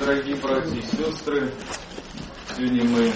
дорогие братья и сестры! Сегодня мы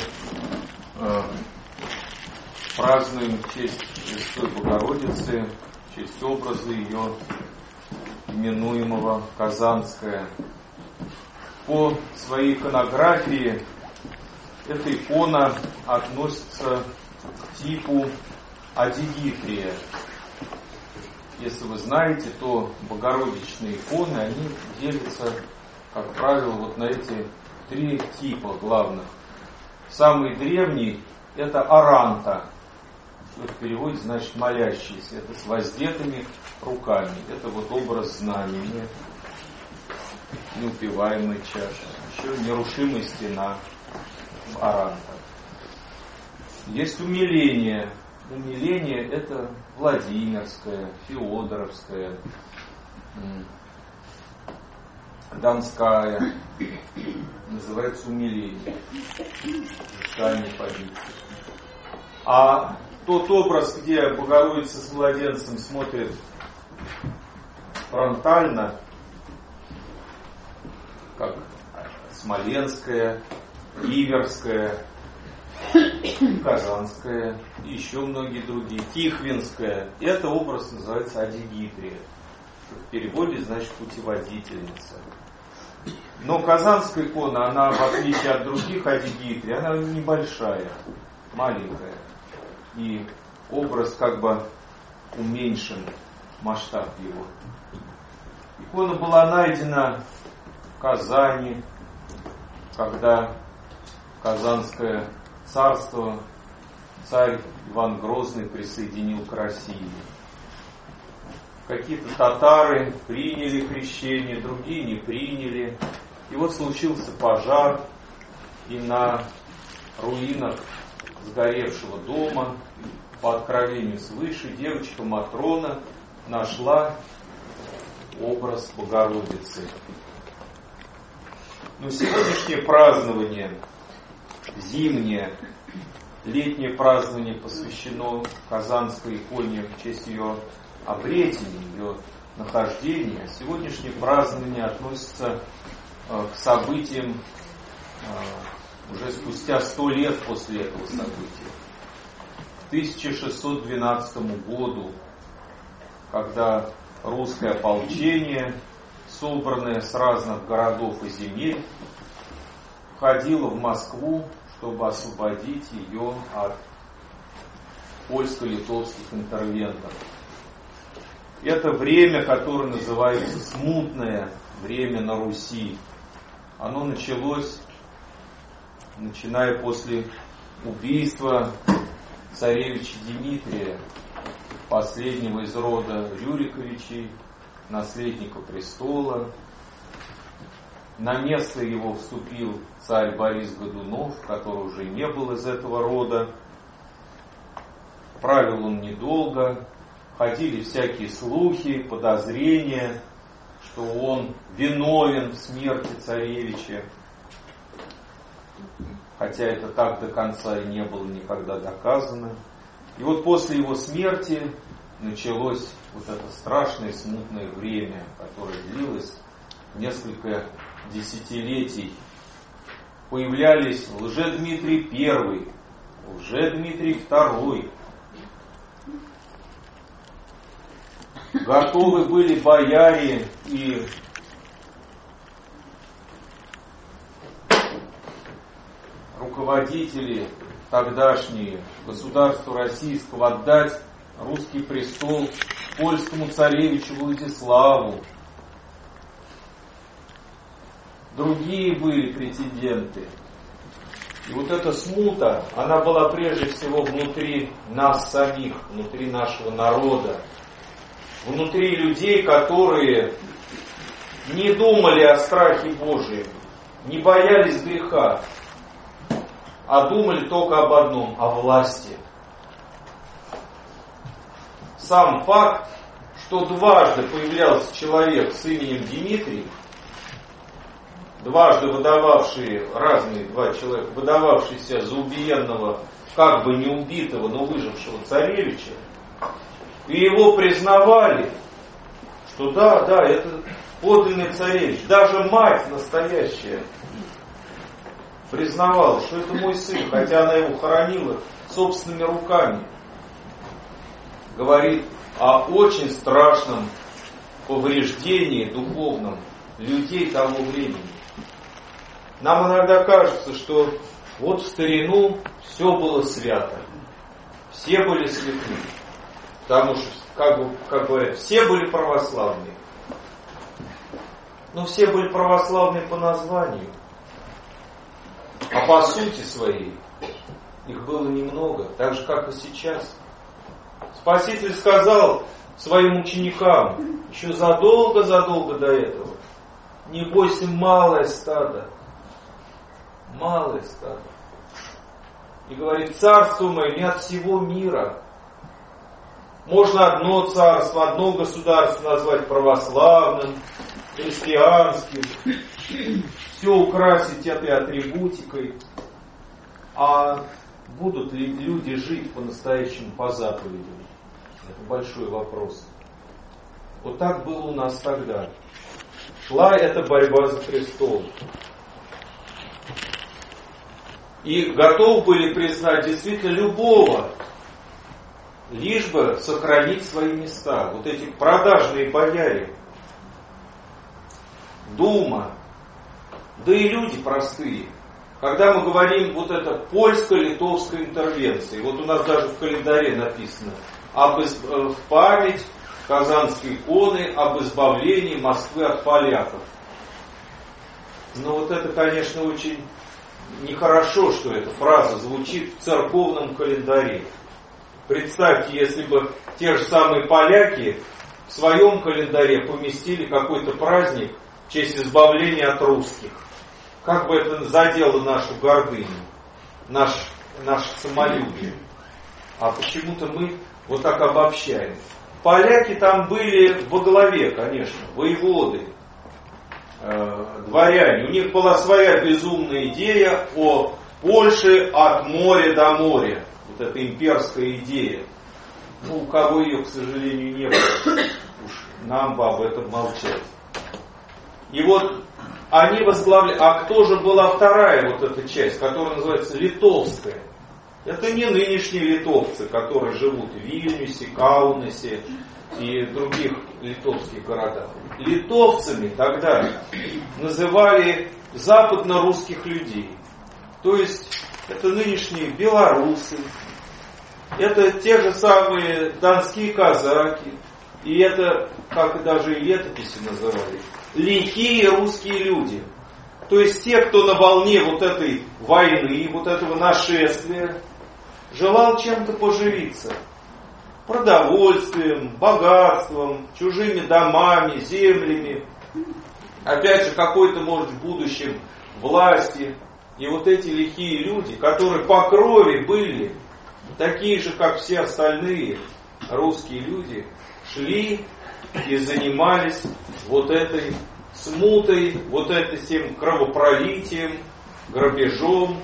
празднуем честь Пресвятой Богородицы, честь образа ее, именуемого Казанская. По своей иконографии эта икона относится к типу адигитрия. Если вы знаете, то богородичные иконы, они делятся, как правило, вот на эти три типа главных. Самый древний – это аранта, что в переводе значит молящийся. Это с воздетыми руками. Это вот образ знамения, неупиваемой чаши. Еще нерушимая стена аранта. Есть умиление. Умиление – это Владимирская, Феодоровская, Донская. Называется умиление. А тот образ, где Богородица с младенцем смотрит фронтально, как Смоленская, Иверская, Казанская и еще многие другие, Тихвинская, это образ называется адигитрия, что в переводе значит путеводительница. Но Казанская икона, она в отличие от других адигитрий, она небольшая, маленькая. И образ как бы уменьшен, масштаб его. Икона была найдена в Казани, когда Казанское царство царь Иван Грозный присоединил к России. Какие-то татары приняли крещение, другие не приняли. И вот случился пожар, и на руинах сгоревшего дома, по откровению свыше, девочка Матрона нашла образ Богородицы. Но сегодняшнее празднование, зимнее, летнее празднование посвящено Казанской иконе в честь ее обретения, ее нахождения. Сегодняшнее празднование относится к событиям уже спустя 100 лет после этого события. К 1612 году, когда русское ополчение, собранное с разных городов и земель, входило в Москву, чтобы освободить ее от польско-литовских интервентов. Это время, которое называется смутное время на Руси. Оно началось, начиная после убийства царевича Дмитрия, последнего из рода Рюриковичей, наследника престола. На место его вступил царь Борис Годунов, который уже не был из этого рода. Правил он недолго. Ходили всякие слухи, подозрения, что он виновен в смерти царевича. Хотя это так до конца и не было никогда доказано. И вот после его смерти началось вот это страшное смутное время, которое длилось несколько десятилетий. Появлялись Лжедмитрий I, Лжедмитрий II. Готовы были бояре и руководители тогдашние государства российского отдать русский престол польскому царевичу Владиславу. Другие были претенденты. И вот эта смута, она была прежде всего внутри нас самих, внутри нашего народа. Внутри людей, которые не думали о страхе Божьем, не боялись греха, а думали только об одном, о власти. Сам факт, что дважды появлялся человек с именем Дмитрий, дважды выдававшие, разные два человека, выдававшиеся за убиенного, как бы не убитого, но выжившего царевича, и его признавали, что да, это подлинный царевич, даже мать настоящая признавала, что это мой сын, хотя она его хоронила собственными руками. Говорит о очень страшном повреждении духовном людей того времени. Нам иногда кажется, что вот в старину все было свято, все были святы, потому что, как говорят, все были православные. Но все были православные по названию, а по сути своей их было немного, так же, как и сейчас. Спаситель сказал своим ученикам еще задолго до этого: не бойся, малое стадо. Малое стадо. И говорит: царство мое не от всего мира. Можно одно царство, одно государство назвать православным, христианским, все украсить этой атрибутикой. А будут ли люди жить по-настоящему по заповедям? Это большой вопрос. Вот так было у нас тогда. Шла эта борьба за престол. И готовы были признать действительно любого, лишь бы сохранить свои места. Вот эти продажные бояре, дума, да и люди простые. Когда мы говорим вот это польско-литовская интервенция, вот у нас даже в календаре написано в память Казанской иконы об избавлении Москвы от поляков. Но вот это, конечно, очень нехорошо, что эта фраза звучит в церковном календаре. Представьте, если бы те же самые поляки в своем календаре поместили какой-то праздник в честь избавления от русских. Как бы это задело нашу гордыню, наше самолюбие. А почему-то мы вот так обобщаем. Поляки там были во главе, конечно, воеводы, дворяне. У них была своя безумная идея о Польше от моря до моря. Вот эта имперская идея. Ну, у кого ее, к сожалению, не было. Уж нам бы об этом молчать. И вот они возглавляли. А кто же была вторая вот эта часть, которая называется литовская? Это не нынешние литовцы, которые живут в Вильнюсе, Каунасе и других литовских городах. Литовцами тогда называли западно-русских людей. То есть это нынешние белорусы, это те же самые донские казаки, и это, как даже и летописи называли, лихие русские люди. То есть те, кто на волне вот этой войны, вот этого нашествия, желал чем-то поживиться. Продовольствием, богатством, чужими домами, землями. Опять же, какой-то, может, в будущем власти. И вот эти лихие люди, которые по крови были такие же, как все остальные русские люди, шли и занимались вот этой смутой, вот этим кровопролитием, грабежом.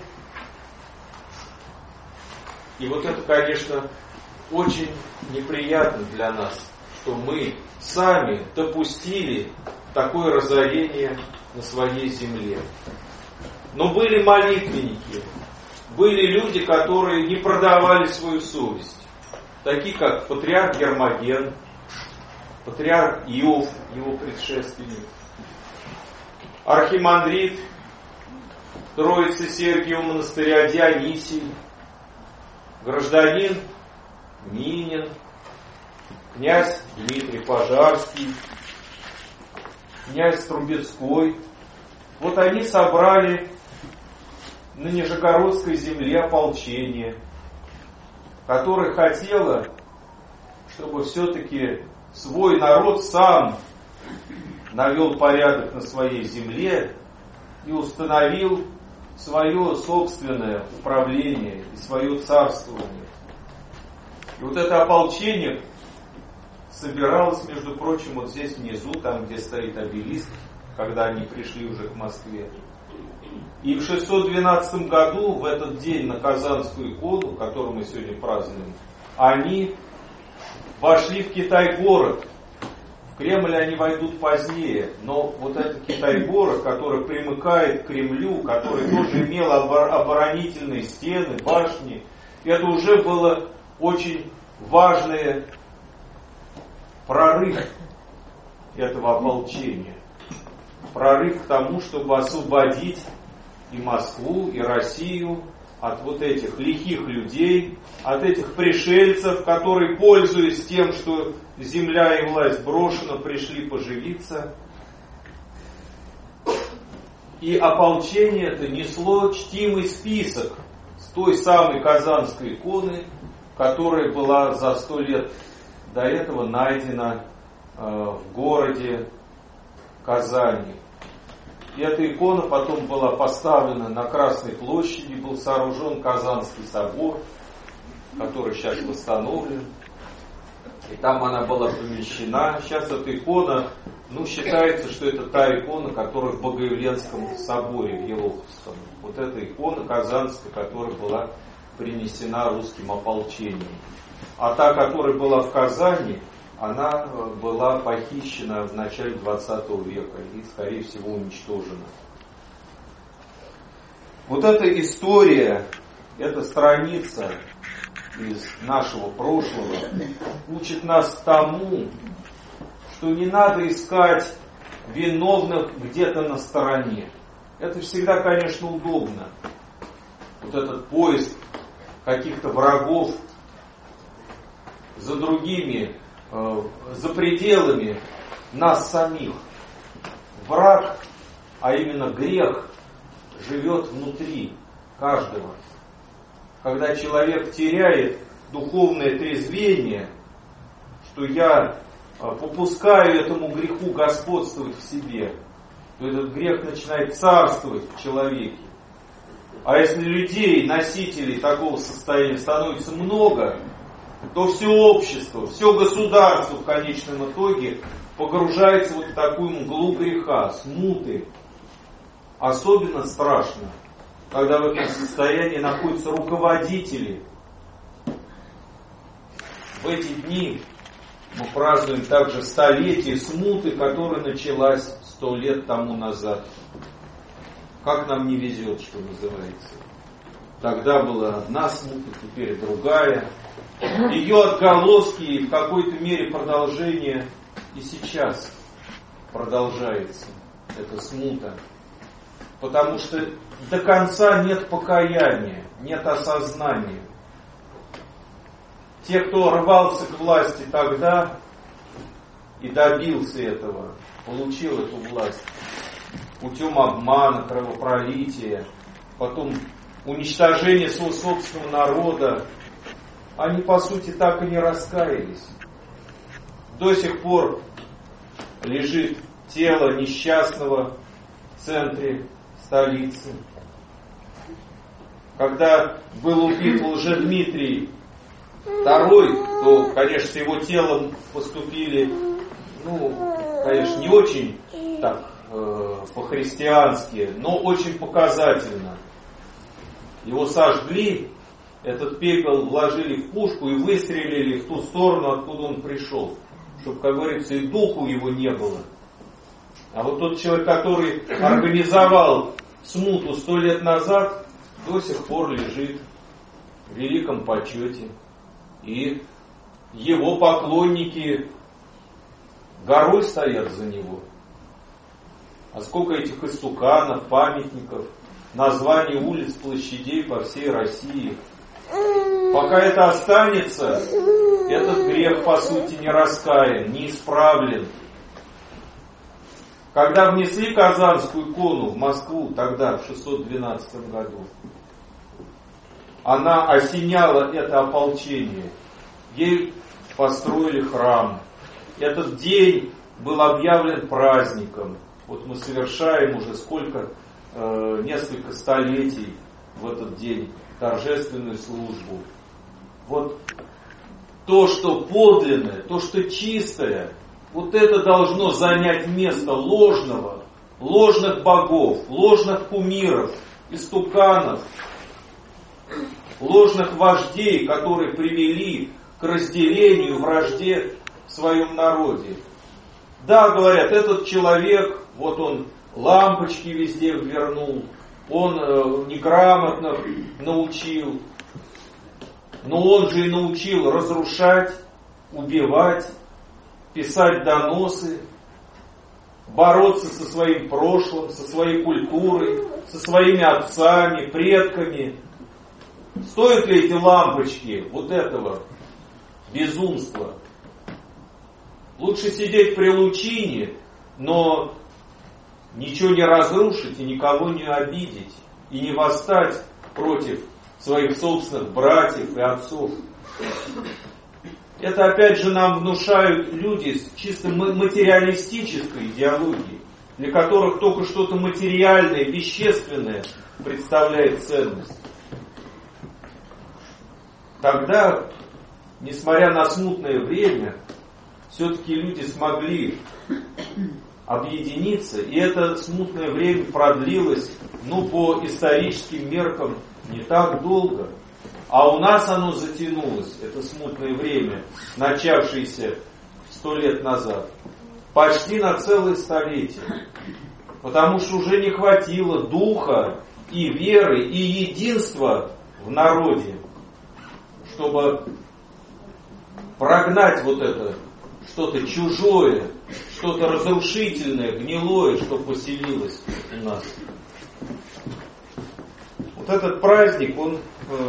И вот это, конечно, очень неприятно для нас, что мы сами допустили такое разорение на своей земле. Но были молитвенники, были люди, которые не продавали свою совесть, такие как патриарх Гермоген, патриарх Иов, его предшественник, архимандрит Троицы Сергиева монастыря Дионисий, гражданин Минин, князь Дмитрий Пожарский, князь Трубецкой. Вот они собрали на Нижегородской земле ополчение, которое хотело, чтобы все-таки свой народ сам навел порядок на своей земле и установил свое собственное управление и свое царствование. И вот это ополчение собиралось, между прочим, вот здесь внизу, там, где стоит обелиск, когда они пришли уже к Москве. И в 612 году, в этот день, на Казанскую икону, которую мы сегодня празднуем, они вошли в Китай-город, В Кремль они войдут позднее, но вот этот Китай-город, который примыкает к Кремлю, который тоже имел оборонительные стены, башни, это уже было очень важный прорыв этого ополчения. Прорыв к тому, чтобы освободить и Москву, и Россию от вот этих лихих людей, от этих пришельцев, которые, пользуясь тем, что земля и власть брошена, пришли поживиться. И ополчение это несло чтимый список с той самой Казанской иконы, которая была за 100 лет до этого найдена в городе Казани. И эта икона потом была поставлена на Красной площади, был сооружен Казанский собор, который сейчас восстановлен. И там она была помещена. Сейчас эта икона, считается, что это та икона, которая в Богоявленском соборе, в Елоховском. Вот эта икона казанская, которая была принесена русским ополчением. А та, которая была в Казани, она была похищена в начале 20 века и, скорее всего, уничтожена. Вот эта история, эта страница из нашего прошлого учит нас тому, что не надо искать виновных где-то на стороне. Это всегда, конечно, удобно. Вот этот поиск каких-то врагов за другими, за пределами нас самих. Враг, а именно грех, живет внутри каждого. Когда человек теряет духовное трезвение, что я попускаю этому греху господствовать в себе, то этот грех начинает царствовать в человеке. А если людей, носителей такого состояния становится много, то все общество, все государство в конечном итоге погружается вот в такую мглу греха, смуты. Особенно страшно, когда в этом состоянии находятся руководители. В эти дни мы празднуем также столетие смуты, которая началась 100 лет тому назад. Как нам не везет, что называется. Тогда была одна смута, теперь другая. Ее отголоски и в какой-то мере продолжение и сейчас продолжается эта смута. Потому что до конца нет покаяния, нет осознания. Те, кто рвался к власти тогда и добился этого, получил эту власть путем обмана, кровопролития, потом уничтожения своего собственного народа, они, по сути, так и не раскаялись. До сих пор лежит тело несчастного в центре столицы. Когда был убит Лжедмитрий II, то, конечно, с его телом поступили, конечно, не очень так по-христиански, но очень показательно. Его сожгли, этот пепел вложили в пушку и выстрелили в ту сторону, откуда он пришел, чтобы, как говорится, и духу его не было. А вот тот человек, который организовал смуту 100 лет назад, до сих пор лежит в великом почете. И его поклонники горой стоят за него. А сколько этих истуканов, памятников, названий улиц, площадей по всей России. Пока это останется, этот грех, по сути, не раскаян, не исправлен. Когда внесли Казанскую икону в Москву, тогда, в 612 году, она осеняла это ополчение. Ей построили храм. Этот день был объявлен праздником. Вот мы совершаем уже несколько столетий в этот день торжественную службу. Вот то, что подлинное, то, что чистое, вот это должно занять место ложных богов, ложных кумиров, истуканов, ложных вождей, которые привели к разделению, вражде в своем народе. Да, говорят, этот человек, вот он лампочки везде вернул, он неграмотно научил, но он же и научил разрушать, убивать, писать доносы, бороться со своим прошлым, со своей культурой, со своими отцами, предками. Стоят ли эти лампочки вот этого безумства? Лучше сидеть при лучине, но ничего не разрушить и никого не обидеть, и не восстать против своих собственных братьев и отцов. Это опять же нам внушают люди с чисто материалистической идеологией, для которых только что-то материальное, вещественное представляет ценность. Тогда, несмотря на смутное время, все-таки люди смогли объединиться, и это смутное время продлилось, по историческим меркам, не так долго. А у нас оно затянулось, это смутное время, начавшееся 100 лет назад, почти на целое столетие. Потому что уже не хватило духа и веры, и единства в народе, чтобы прогнать вот это что-то чужое, что-то разрушительное, гнилое, что поселилось у нас. Вот этот праздник, он,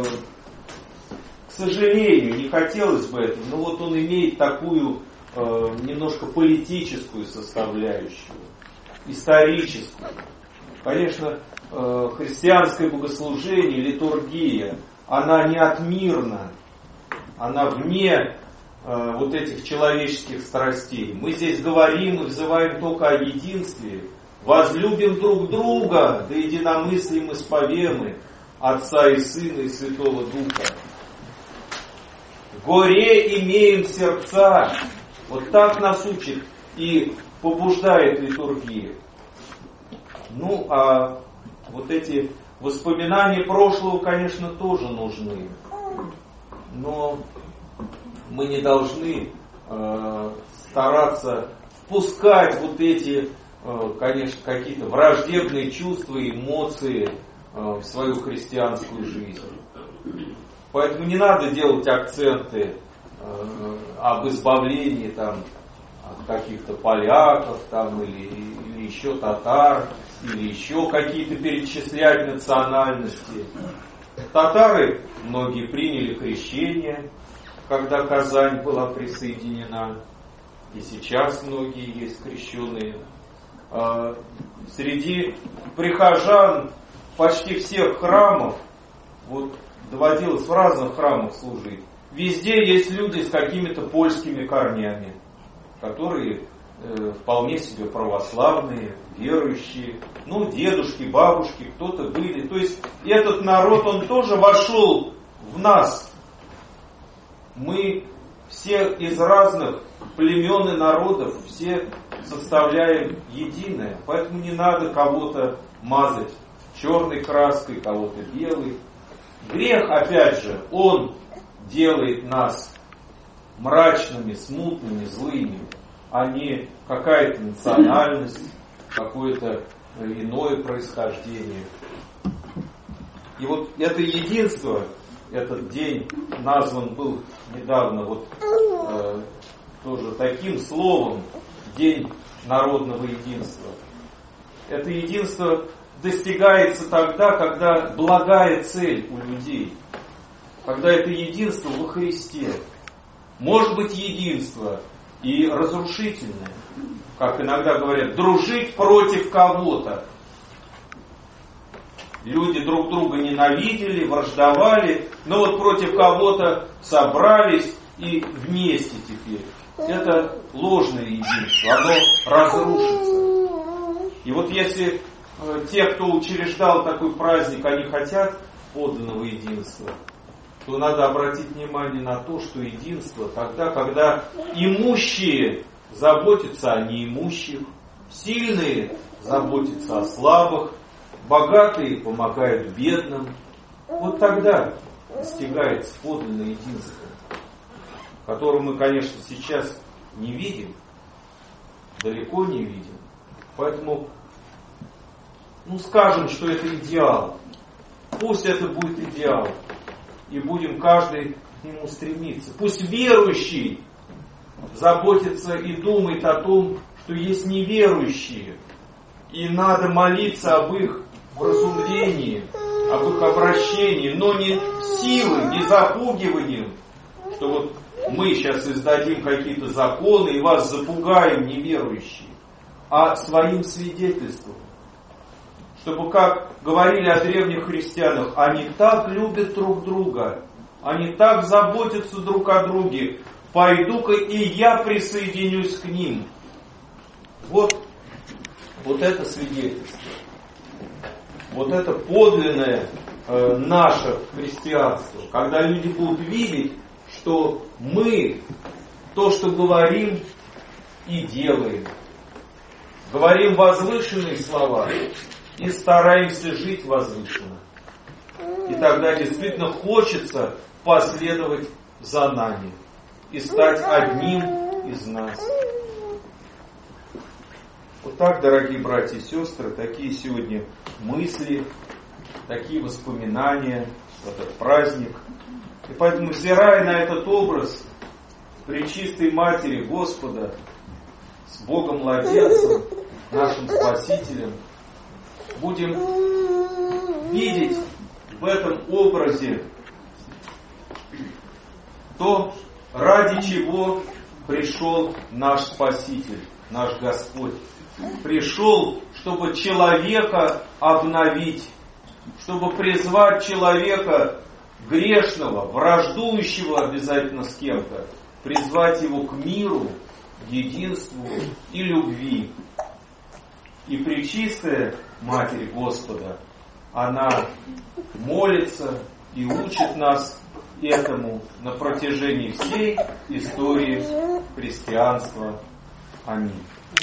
к сожалению, не хотелось бы этого, но вот он имеет такую немножко политическую составляющую, историческую. Конечно, христианское богослужение, литургия, она не отмирна, она вне вот этих человеческих страстей. Мы здесь говорим и взываем только о единстве. Возлюбим друг друга, да единомыслим исповемы Отца и Сына и Святого Духа. Горе имеем сердца. Вот так нас учит и побуждает литургия. А вот эти воспоминания прошлого, конечно, тоже нужны. Но мы не должны стараться впускать вот эти, конечно, какие-то враждебные чувства и эмоции в свою христианскую жизнь. Поэтому не надо делать акценты об избавлении там, от каких-то поляков там, или еще татар, или еще какие-то перечислять национальности. Татары, многие приняли крещение, когда Казань была присоединена, и сейчас многие есть крещенные. Среди прихожан почти всех храмов, вот доводилось в разных храмах служить, везде есть люди с какими-то польскими корнями, которые вполне себе православные, верующие, дедушки, бабушки, кто-то были. То есть этот народ, он тоже вошел в нас. Мы все из разных племен и народов, все составляем единое. Поэтому не надо кого-то мазать черной краской, кого-то белой. Грех, опять же, он делает нас мрачными, смутными, злыми, а не какая-то национальность, какое-то иное происхождение. И вот это единство, этот день назван был недавно тоже таким словом, День народного единства. Это единство достигается тогда, когда благая цель у людей, когда это единство во Христе. Может быть единство и разрушительное, как иногда говорят, дружить против кого-то. Люди друг друга ненавидели, враждовали, но вот против кого-то собрались и вместе теперь. Это ложное единство, оно разрушится. И вот если те, кто учреждал такой праздник, они хотят подлинного единства, то надо обратить внимание на то, что единство тогда, когда имущие заботятся о неимущих, сильные заботятся о слабых, богатые помогают бедным. Вот тогда достигается подлинное единство, которое мы, конечно, сейчас не видим. далеко не видим. Поэтому, скажем, что это идеал. Пусть это будет идеал. И будем каждый к нему стремиться. Пусть верующий заботится и думает о том, что есть неверующие. И надо молиться об их вразумлении, об их обращении, но не силой, не запугиванием, что вот мы сейчас издадим какие-то законы и вас запугаем, неверующие, а своим свидетельством. Чтобы, как говорили о древних христианах, они так любят друг друга, они так заботятся друг о друге, пойду-ка и я присоединюсь к ним. Вот это свидетельство. Вот это подлинное наше христианство. Когда люди будут видеть, что мы то, что говорим и делаем. Говорим возвышенные слова и стараемся жить возвышенно. И тогда действительно хочется последовать за нами и стать одним из нас. Вот так, дорогие братья и сестры, такие сегодня мысли, такие воспоминания в этот праздник. И поэтому, взирая на этот образ Пречистой Матери Господа с Богом Младенцем, нашим Спасителем, будем видеть в этом образе то, ради чего пришел наш Спаситель, наш Господь. Пришел, чтобы человека обновить, чтобы призвать человека грешного, враждующего обязательно с кем-то, призвать его к миру, единству и любви. И Пречистая Матерь Господа, она молится и учит нас этому на протяжении всей истории христианства. Аминь.